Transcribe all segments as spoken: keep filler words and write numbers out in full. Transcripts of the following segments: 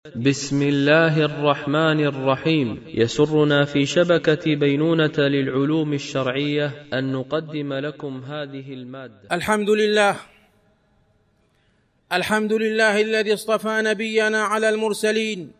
بسم الله الرحمن الرحيم. يسرنا في شبكة بينونة للعلوم الشرعية أن نقدم لكم هذه المادة. الحمد لله الحمد لله الذي اصطفى نبينا على المرسلين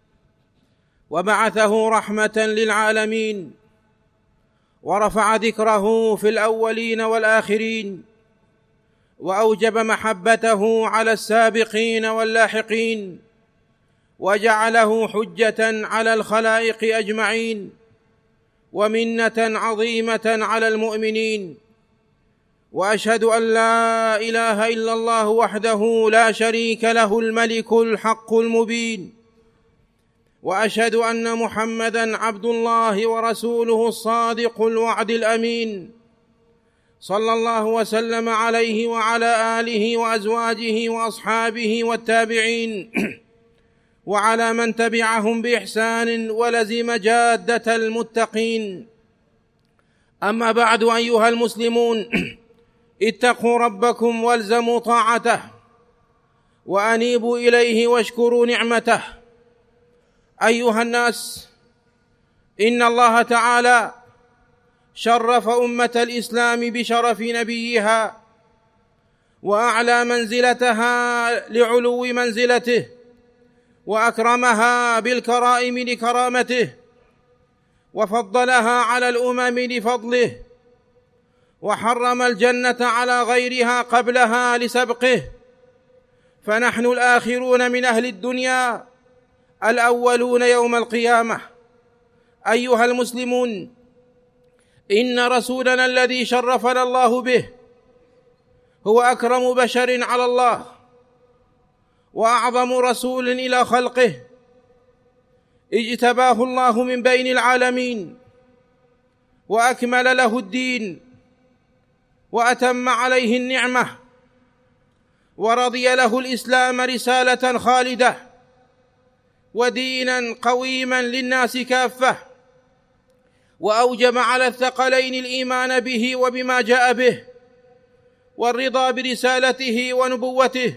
وبعثه رحمة للعالمين ورفع ذكره في الأولين والآخرين وأوجب محبته على السابقين واللاحقين وجعله حجة على الخلائق أجمعين ومنة عظيمة على المؤمنين. وأشهد أن لا إله إلا الله وحده لا شريك له الملك الحق المبين، وأشهد أن محمدًا عبد الله ورسوله الصادق الوعد الأمين، صلى الله وسلم عليه وعلى آله وأزواجه وأصحابه والتابعين وعلى من تبعهم بإحسان ولزم جادة المتقين. أما بعد، أيها المسلمون، اتقوا ربكم والزموا طاعته وأنيبوا إليه واشكروا نعمته. أيها الناس، إن الله تعالى شرف أمة الإسلام بشرف نبيها وأعلى منزلتها لعلو منزلته، وأكرمها بالكرائم لكرامته، وفضلها على الأمم لفضله، وحرم الجنة على غيرها قبلها لسبقه. فنحن الآخرون من أهل الدنيا الأولون يوم القيامة. أيها المسلمون، إن رسولنا الذي شرفنا الله به هو أكرم بشر على الله وأعظم رسول إلى خلقه، اجتباه الله من بين العالمين وأكمل له الدين وأتم عليه النعمة، ورضي له الإسلام رسالة خالدة ودينا قويما للناس كافة، وأوجب على الثقلين الإيمان به وبما جاء به، والرضا برسالته ونبوته،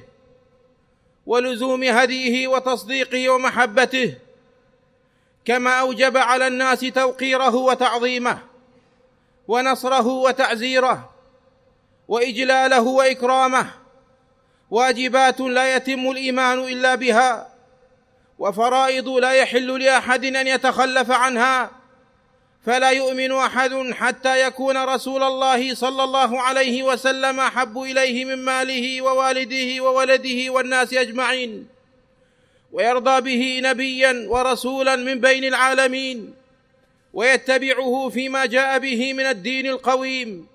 ولزوم هديه وتصديقه ومحبته، كما أوجب على الناس توقيره وتعظيمه ونصره وتعزيره وإجلاله وإكرامه. واجبات لا يتم الإيمان إلا بها، وفرائض لا يحل لأحد أن يتخلف عنها، فلا يؤمن أحد حتى يكون رسول الله صلى الله عليه وسلم أحب إليه من ماله ووالده وولده والناس أجمعين، ويرضى به نبيا ورسولا من بين العالمين، ويتبعه فيما جاء به من الدين القويم،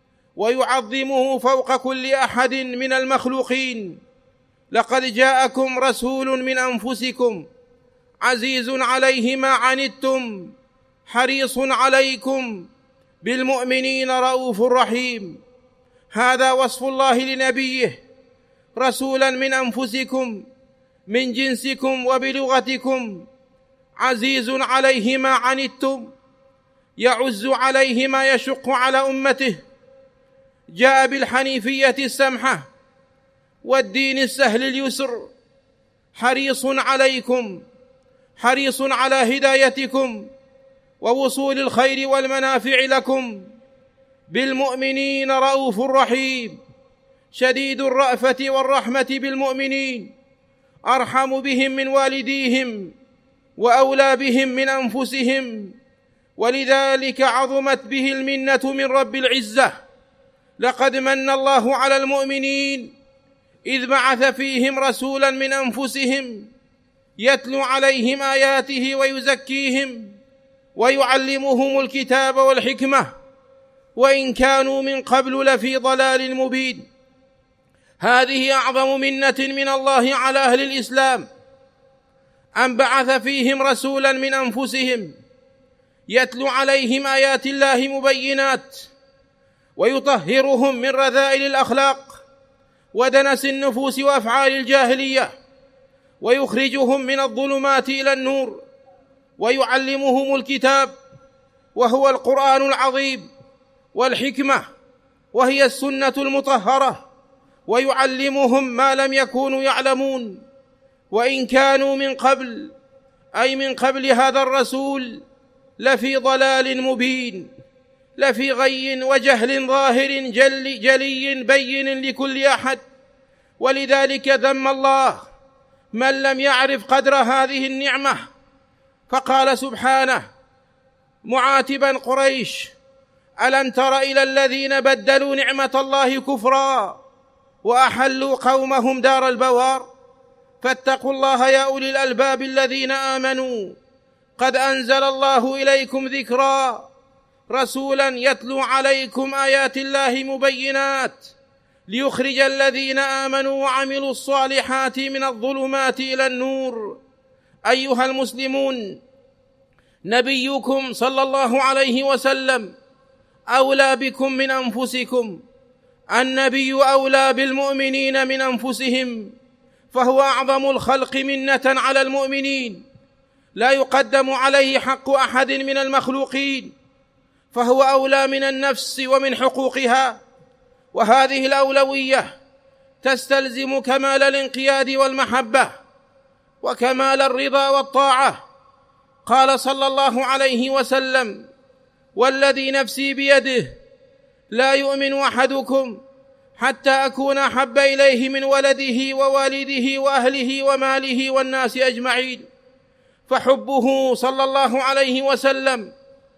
ويعظمه فوق كل أحد من المخلوقين. لقد جاءكم رسول من أنفسكم عزيز عليه ما عنتم حريص عليكم بالمؤمنين رؤوف رحيم. هذا وصف الله لنبيه: رسولا من أنفسكم من جنسكم وبلغتكم، عزيز عليه ما عنتم، يعز عليه ما يشق على أمته، جاء بالحنيفية السمحة والدين السهل اليسر، حريص عليكم، حريص على هدايتكم ووصول الخير والمنافع لكم، بالمؤمنين رؤوف رحيم، شديد الرأفة والرحمة بالمؤمنين، أرحم بهم من والديهم وأولى بهم من أنفسهم، ولذلك عظمت به المنة من رب العزة. لقد من الله على المؤمنين إذ بعث فيهم رسولا من أنفسهم يتلو عليهم آياته ويزكيهم ويعلمهم الكتاب والحكمة، وإن كانوا من قبل لفي ضلال مبين. هذه أعظم منة من الله على أهل الإسلام، أن بعث فيهم رسولا من أنفسهم يتلو عليهم آيات الله مبينات، ويطهرهم من رذائل الأخلاق ودنس النفوس وأفعال الجاهلية، ويخرجهم من الظلمات إلى النور، ويعلمهم الكتاب وهو القرآن العظيم، والحكمة وهي السنة المطهرة، ويعلمهم ما لم يكونوا يعلمون، وإن كانوا من قبل أي من قبل هذا الرسول لفي ضلال مبين، لفي غي وجهل ظاهر جلي, جلي بين لكل أحد. ولذلك ذم الله من لم يعرف قدر هذه النعمة، فقال سبحانه معاتبا قريش: ألم تر إلى الذين بدلوا نعمة الله كفرا وأحلوا قومهم دار البوار. فاتقوا الله يا أولي الألباب الذين آمنوا، قد أنزل الله إليكم ذكرا رسولا يتلو عليكم آيات الله مبينات ليخرج الذين آمنوا وعملوا الصالحات من الظلمات إلى النور. أيها المسلمون، نبيكم صلى الله عليه وسلم أولى بكم من أنفسكم. النبي أولى بالمؤمنين من أنفسهم، فهو أعظم الخلق منة على المؤمنين، لا يقدم عليه حق أحد من المخلوقين، فهو أولى من النفس ومن حقوقها. وهذه الأولوية تستلزم كمال الانقياد والمحبة وكمال الرضا والطاعة. قال صلى الله عليه وسلم: والذي نفسي بيده لا يؤمن أحدكم حتى أكون أحب إليه من ولده ووالده وأهله وماله والناس أجمعين. فحبه صلى الله عليه وسلم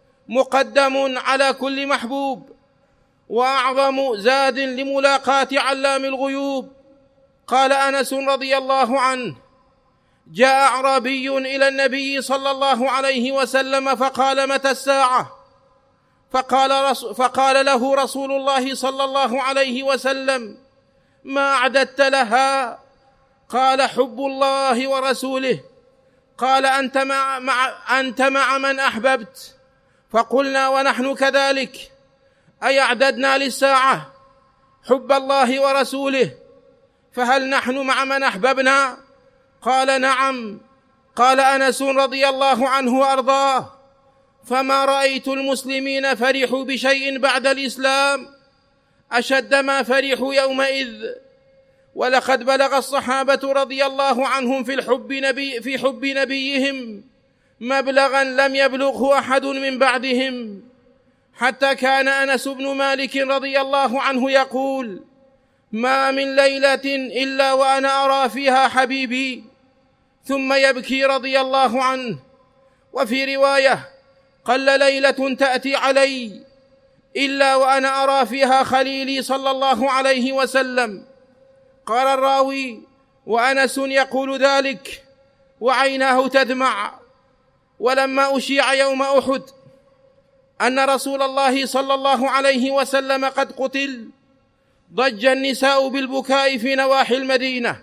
مقدم على كل محبوب، وأعظم زاد لملاقاة علام الغيوب. قال أنس رضي الله عنه: جاء أعرابي إلى النبي صلى الله عليه وسلم فقال: متى الساعة؟ فقال, فقال له رسول الله صلى الله عليه وسلم: ما أعددت لها؟ قال: حب الله ورسوله. قال: أنت مع, مع, أنت مع من أحببت؟ فقلنا: ونحن كذلك. أي أعددنا للساعة حب الله ورسوله؟ فهل نحن مع من أحببنا؟ قال: نعم. قال أنس رضي الله عنه وأرضاه: فما رأيت المسلمين فرحوا بشيء بعد الإسلام أشد ما فرحوا يومئذ. ولقد بلغ الصحابة رضي الله عنهم في الحب نبي في حب نبيهم مبلغا لم يبلغه أحد من بعدهم، حتى كان أنس بن مالك رضي الله عنه يقول: ما من ليلة إلا وأنا أرى فيها حبيبي، ثم يبكي رضي الله عنه. وفي رواية: قل ليلة تأتي علي إلا وأنا أرى فيها خليلي صلى الله عليه وسلم. قال الراوي: وأنس يقول ذلك وعيناه تدمع. ولما أشيع يوم أحد أن رسول الله صلى الله عليه وسلم قد قتل، ضج النساء بالبكاء في نواحي المدينة،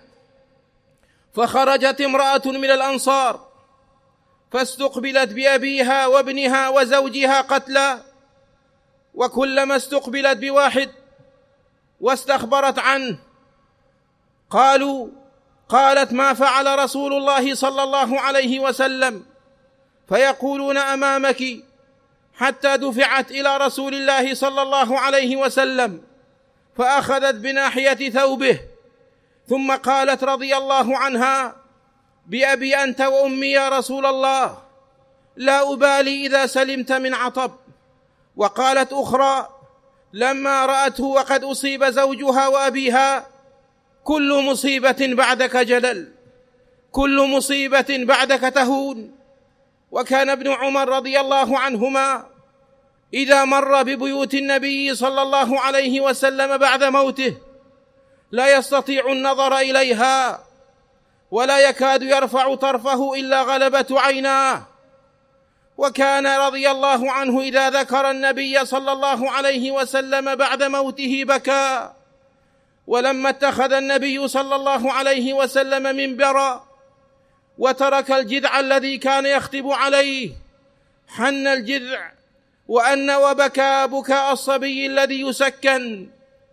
فخرجت امرأة من الأنصار فاستقبلت بأبيها وابنها وزوجها قتلى، وكلما استقبلت بواحد واستخبرت عنه قالوا قالت: ما فعل رسول الله صلى الله عليه وسلم؟ فيقولون: أمامك، حتى دفعت إلى رسول الله صلى الله عليه وسلم فأخذت بناحية ثوبه، ثم قالت رضي الله عنها: بأبي أنت وأمي يا رسول الله، لا أبالي إذا سلمت من عطب. وقالت أخرى لما رأته وقد أصيب زوجها وأبيها: كل مصيبة بعدك جلل، كل مصيبة بعدك تهون. وكان ابن عمر رضي الله عنهما إذا مر ببيوت النبي صلى الله عليه وسلم بعد موته لا يستطيع النظر إليها، ولا يكاد يرفع طرفه إلا غلبة عيناه. وكان رضي الله عنه إذا ذكر النبي صلى الله عليه وسلم بعد موته بكى. ولما اتخذ النبي صلى الله عليه وسلم منبرا وترك الجذع الذي كان يخطب عليه حن الجذع وأن وبكى بكاء الصبي الذي يسكن.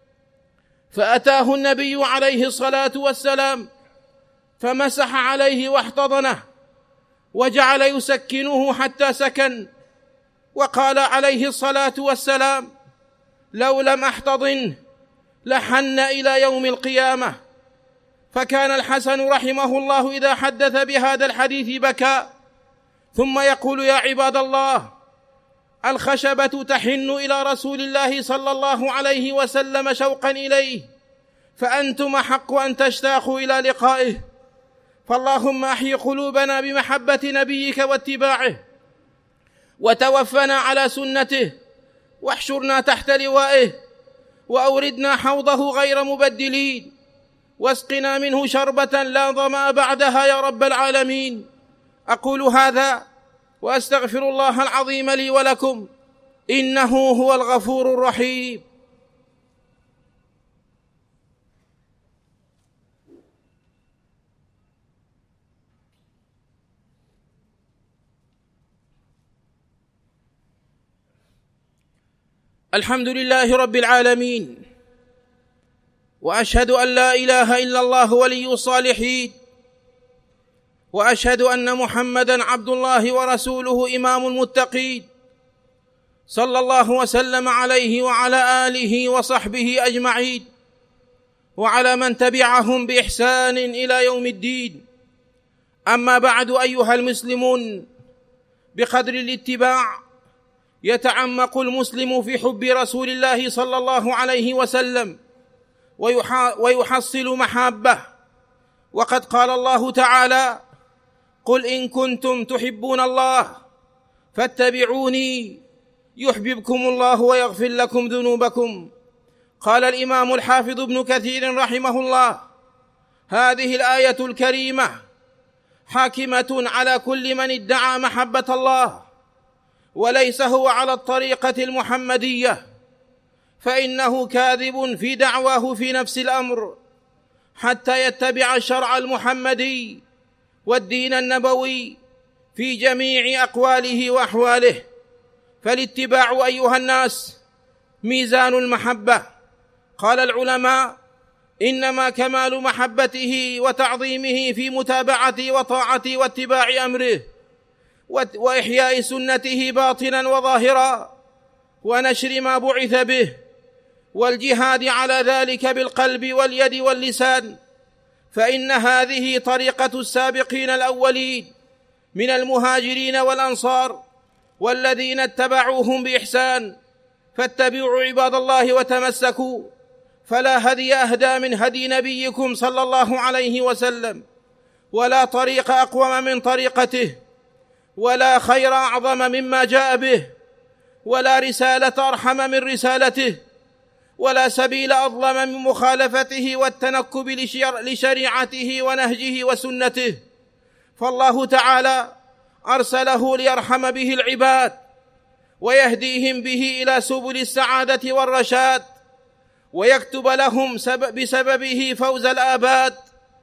فأتاه النبي عليه الصلاة والسلام فمسح عليه واحتضنه وجعل يسكنه حتى سكن، وقال عليه الصلاة والسلام: لو لم أحتضنه لحن إلى يوم القيامة. فكان الحسن رحمه الله إذا حدث بهذا الحديث بكى، ثم يقول: يا عباد الله، الخشبة تحن إلى رسول الله صلى الله عليه وسلم شوقا إليه، فأنتم أحق أن تشتاقوا إلى لقائه، فاللهم أحي قلوبنا بمحبة نبيك واتباعه، وتوفنا على سنته، واحشرنا تحت لوائه، وأوردنا حوضه غير مبدلين، واسقنا منه شربة لا ظمأ بعدها يا رب العالمين. أقول هذا وأستغفر الله العظيم لي ولكم، إنه هو الغفور الرحيم. الحمد لله رب العالمين، وأشهد أن لا إله إلا الله ولي الصالحين، وأشهد أن محمدًا عبد الله ورسوله إمام المتقين، صلى الله وسلم عليه وعلى آله وصحبه أجمعين، وعلى من تبعهم بإحسان إلى يوم الدين. أما بعد، أيها المسلمون، بقدر الاتباع يتعمق المسلم في حب رسول الله صلى الله عليه وسلم ويحصل محابه، وقد قال الله تعالى: قل إن كنتم تحبون الله فاتبعوني يحببكم الله ويغفر لكم ذنوبكم. قال الإمام الحافظ ابن كثير رحمه الله: هذه الآية الكريمة حاكمة على كل من ادعى محبة الله وليس هو على الطريقة المحمدية، فإنه كاذب في دعواه في نفس الأمر، حتى يتبع الشرع المحمدي والدين النبوي في جميع أقواله وأحواله. فالاتباع أيها الناس ميزان المحبة. قال العلماء: إنما كمال محبته وتعظيمه في متابعة وطاعة واتباع أمره، وإحياء سنته باطنا وظاهرا، ونشر ما بعث به، والجهاد على ذلك بالقلب واليد واللسان، فإن هذه طريقة السابقين الأولين من المهاجرين والأنصار والذين اتبعوهم بإحسان. فاتبعوا عباد الله وتمسكوا، فلا هدي أهدى من هدي نبيكم صلى الله عليه وسلم، ولا طريق أقوم من طريقته، ولا خير أعظم مما جاء به، ولا رسالة أرحم من رسالته، ولا سبيل أظلم من مخالفته والتنكب لشريعته ونهجه وسنته. فالله تعالى أرسله ليرحم به العباد ويهديهم به إلى سبل السعادة والرشاد، ويكتب لهم بسببه فوز الآباد.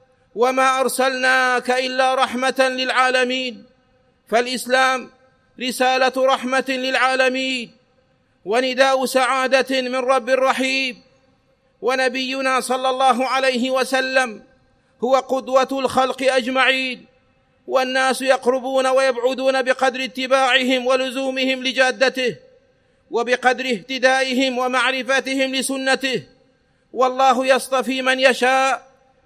وما أرسلناك إلا رحمة للعالمين. فالإسلام رسالة رحمة للعالمين ونداء سعادة من رب رحيم. ونبينا صلى الله عليه وسلم هو قدوة الخلق أجمعين، والناس يقربون ويبعدون بقدر اتباعهم ولزومهم لجادته، وبقدر اهتدائهم ومعرفتهم لسنته. والله يصطفي من يشاء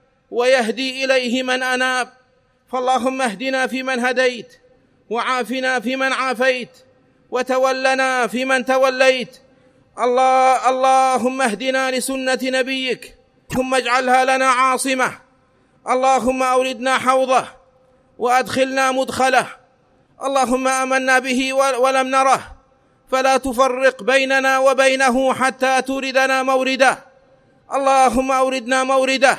ويهدي إليه من أناب. فاللهم اهدنا فيمن هديت، وعافنا فيمن عافيت، وتولنا فيمن توليت. الله اللهم اهدنا لسنة نبيك، ثم اجعلها لنا عاصمة. اللهم أوردنا حوضه وأدخلنا مدخله. اللهم آمنا به ولم نره، فلا تفرق بيننا وبينه حتى توردنا مورده. اللهم أوردنا مورده،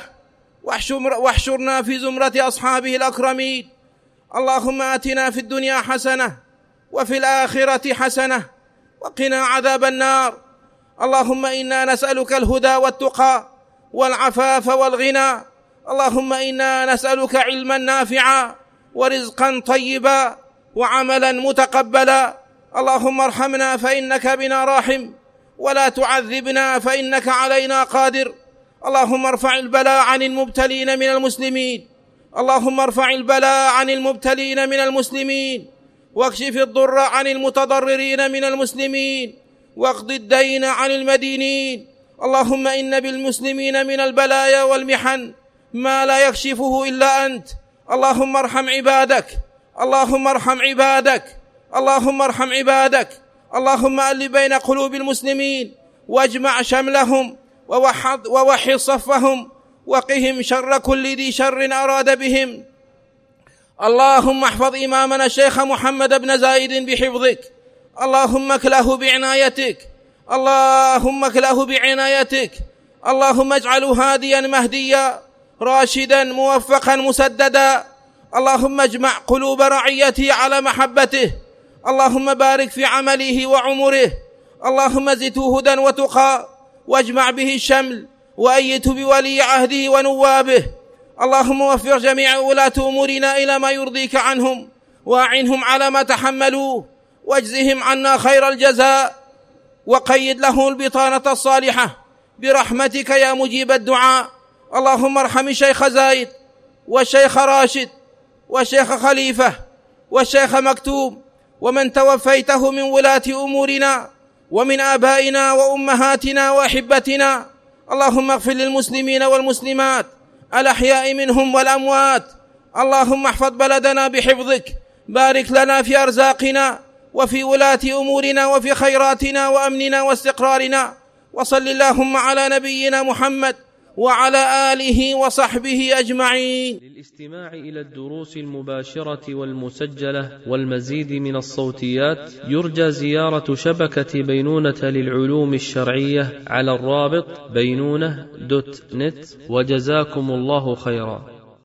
واحشرنا في زمرة أصحابه الأكرمين. اللهم آتنا في الدنيا حسنة وفي الآخرة حسنة وقنا عذاب النار. اللهم إنا نسألك الهدى والتقى والعفاف والغنى. اللهم إنا نسألك علما نافعا ورزقا طيبا وعملا متقبلا. اللهم ارحمنا فإنك بنا راحم، ولا تعذبنا فإنك علينا قادر. اللهم ارفع البلاء عن المبتلين من المسلمين. اللهم ارفع البلاء عن المبتلين من المسلمين، واكشف الضر عن المتضررين من المسلمين، واقض الدين عن المدينين. اللهم إن بالمسلمين من البلايا والمحن ما لا يكشفه إلا أنت. اللهم ارحم عبادك، اللهم ارحم عبادك، اللهم ارحم عبادك. اللهم ألف بين قلوب المسلمين واجمع شملهم ووحد, ووحد صفهم وقهم شر كل ذي شر أراد بهم. اللهم احفظ إمامنا الشيخ محمد بن زايد بحفظك، اللهم اكله بعنايتك، اللهم اكله بعنايتك. اللهم اجعله هاديا مهديا راشدا موفقا مسددا. اللهم اجمع قلوب رعيته على محبته، اللهم بارك في عمله وعمره. اللهم زده هدى وتقى واجمع به الشمل وأيته بولي عهده ونوابه. اللهم وفق جميع ولاة أمورنا إلى ما يرضيك عنهم، وأعنهم على ما تحملوه، واجزهم عنا خير الجزاء، وقيد له البطانة الصالحة برحمتك يا مجيب الدعاء. اللهم ارحم الشيخ زايد والشيخ راشد والشيخ خليفة والشيخ مكتوم ومن توفيته من ولاة أمورنا ومن آبائنا وأمهاتنا وأحبتنا. اللهم اغفر للمسلمين والمسلمات الأحياء منهم والأموات. اللهم احفظ بلدنا بحفظك، بارك لنا في أرزاقنا وفي ولاة أمورنا وفي خيراتنا وأمننا واستقرارنا. وصل اللهم على نبينا محمد وعلى آله وصحبه أجمعين. للاستماع إلى الدروس المباشرة والمسجلة والمزيد من الصوتيات يرجى زيارة شبكة بينونة للعلوم الشرعية على الرابط بينونة دوت نت. وجزاكم الله خيرا.